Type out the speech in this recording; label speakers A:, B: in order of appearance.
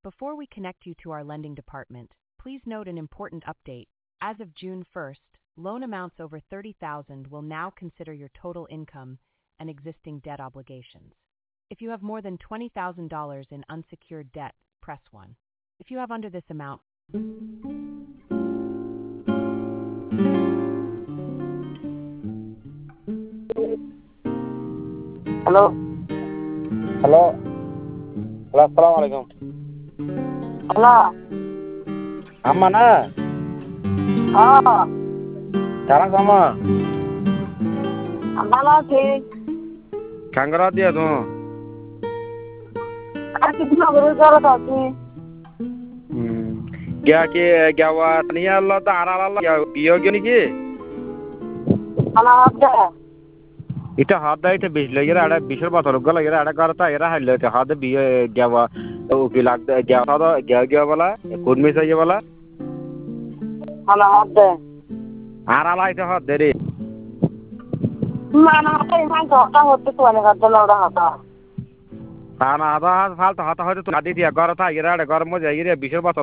A: Before we connect you to our lending department, please note an important update. As of June 1st, loan amounts over $30,000 will now consider your total income and existing debt obligations. If you have more than $20,000 in unsecured debt, press 1. If you have under this amount,
B: hello
C: hello hello अस्सलाम वालेकुम
B: hello
C: अम्मा ना
B: हाँ
C: तारा कमा
B: भालो আছি
C: कांगरा दिया तू
B: আর কিছু করে জড়িত আছি
C: क्या कि क्या हुआ नहीं अल्लाह तो आरा अल्लाह क्या बियो क्यों नहीं की
B: খানা হচ্ছে
C: इटा हाथ दा इटा बिजली गिरा आड़ा बिशर बात रुक गला गिरा आड़ा करता इरा हल्ले ते हाथ बियो क्या हुआ तो कि लगता क्या था क्या क्या वाला कौन में से ये वाला
B: খানা হচ্ছে
C: आरा ला इटा हाथ दे रे
B: মানে হাতে ইমান ঘটা হচ্ছে তো অনেক আর জন্য ওরা হাতা
C: ताना हाथ हाथ फालतू हाथ हाथ तो लादी दिया गौर था इरा आड़ा गौर मो जाइए बिशर बात